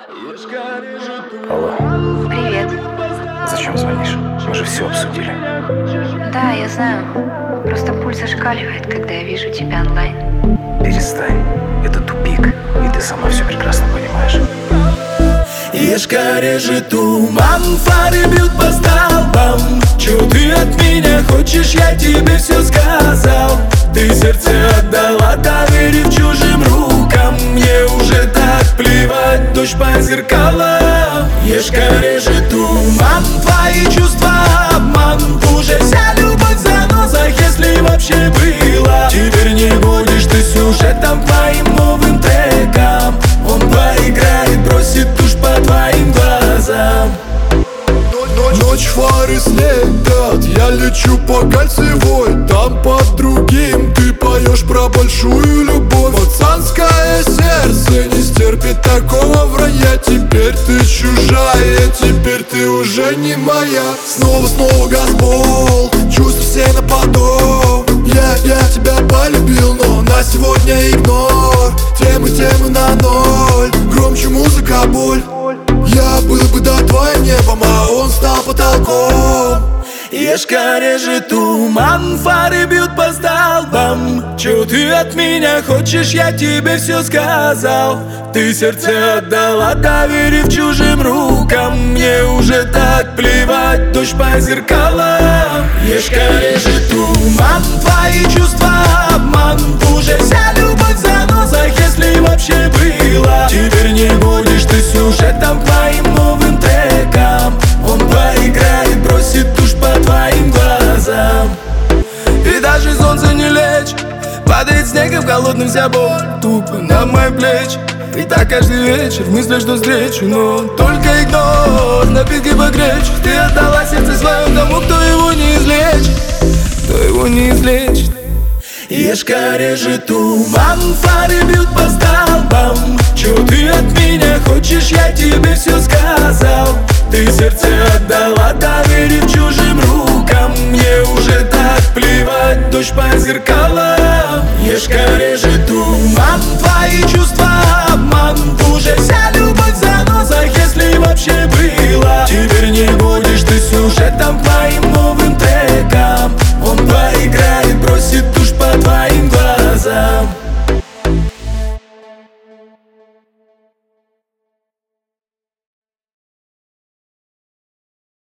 Алло, Привет. зачем звонишь? Мы же все обсудили. Да, я знаю. Просто пульс зашкаливает, когда я вижу тебя онлайн. Перестань, это тупик, и ты сама все прекрасно понимаешь. Ешка режет туман, фары бьют по столбам. Чё ты от меня хочешь, я тебе все сказал. Ты сердце отдала, доверив чужим рукам. Мне уже так плевать, дождь по зеркалам. Ешка режет туман, твои чувства обман. Уже вся любовь в занозах, если вообще была. Теперь не будешь ты сюжетом твоим новым треком. Он проиграет, бросит тушь по твоим глазам. Ночь, фары слепят, я лечу по кольцевой. Там под другим ты поешь про большую любовь. Пацанское сердце не стерпит такого вранья. Теперь ты чужая, теперь ты уже не моя. Снова газбол, чувства все на поток. Я тебя полюбил, но на сегодня игнор. Темы на ноль, громче музыка, боль. Я был бы до твоим небом, а он стал потолком. Ешка режет туман, фары бьют по столбам. Чё ты от меня хочешь, я тебе все сказал. Ты сердце отдала, доверив чужим рукам. Мне уже так плевать, дождь по зеркалам. Ешка режет туман, твои чувства обман. Уже вся любовь в занозах, если вообще была. Теперь не будешь ты сюжетом твоим новым треком. Он проиграет, бросит тушь по твоим глазам. И даже солнце не лечит, падает снегом холодным вся боль тупо на мои плечи. И так каждый вечер в мыслях жду встречу, но только игнор, напитки погречь. Ты отдала сердце свое тому, кто его не излечит, кто его не излечит. Ешка режет туман, фары бьют по столбам. Чё ты от меня хочешь, я тебе все сказал. Ты сердце отдала, доверив чужим рукам. Мне уже так плевать, дождь по зеркалам. Ешка режет туман, твои чувства обман. Уже вся любовь в занозах, если вообще была. Теперь не будешь ты сюжетом твоим новым